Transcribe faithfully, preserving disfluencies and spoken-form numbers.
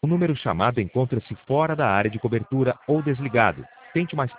O número chamado encontra-se fora da área de cobertura ou desligado. Tente mais